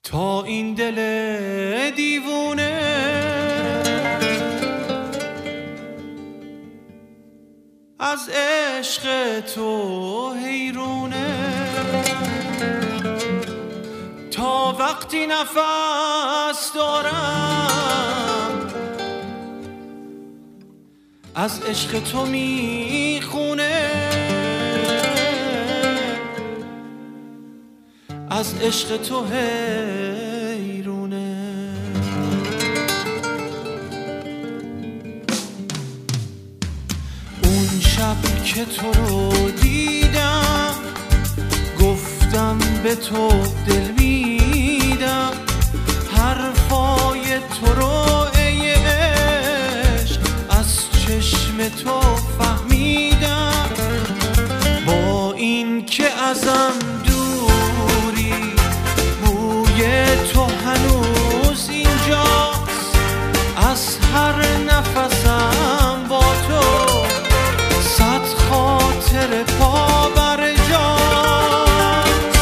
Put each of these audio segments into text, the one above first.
تا این دل دیوونه از عشق تو حیرونه، تا وقتی نفس دارم از عشق تو میخونه، از عشق تو حیرونه. اون شب که تو رو دیدم گفتم به تو دل میدم، حرفای تو رو ای عشق از چشم تو فهمیدم. با این که ازم تو هنوز اینجاست، از هر نفسم با تو صد خاطر پا بر جاست.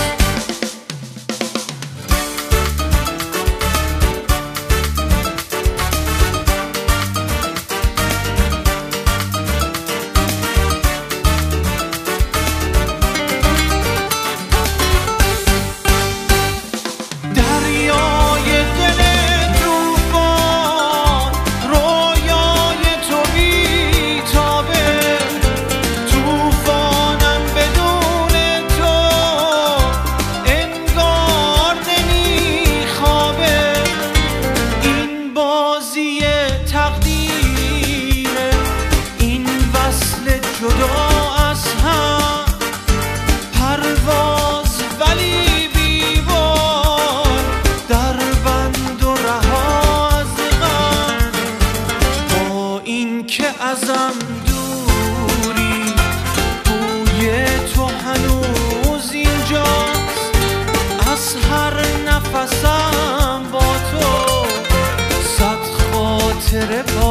جدا از هم پرواز ولی بی‌بال، در بند و رها از غم. با این که ازم دوری بوی تو هنوز اینجاست، از هر نفسم با تو صد خاطر